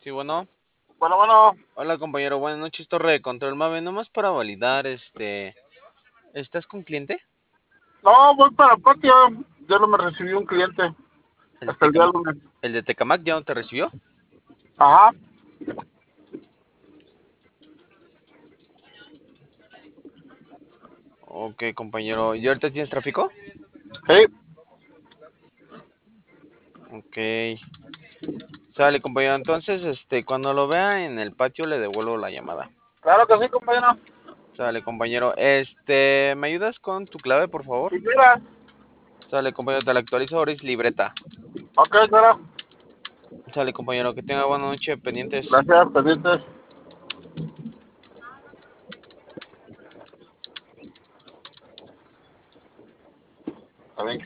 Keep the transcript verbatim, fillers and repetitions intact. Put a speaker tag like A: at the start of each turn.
A: Sí, bueno.
B: Bueno, bueno.
A: Hola, compañero. Buenas noches, Torre de Control Mave. Nomás para validar, este... ¿Estás con cliente?
B: No, voy para el patio. Ya no me recibió un cliente.
A: ¿El de
B: Hasta el día
A: Tecamac,
B: lunes.
A: el de Tecamac ya no te recibió?
B: Ajá.
A: Ok, compañero. ¿Y ahorita tienes tráfico?
B: Sí.
A: Ok. Sale, compañero. Entonces, este, cuando lo vea en el patio le devuelvo la llamada.
B: Claro que sí, compañero.
A: Sale, compañero. Este, ¿me ayudas con tu clave, por favor?
B: Si quieras.
A: Sale, compañero. Te la actualizo. Ahora es libreta.
B: Ok, claro.
A: Sale, compañero. Que tenga buena noche. Pendientes.
B: Gracias, pendientes. Está bien.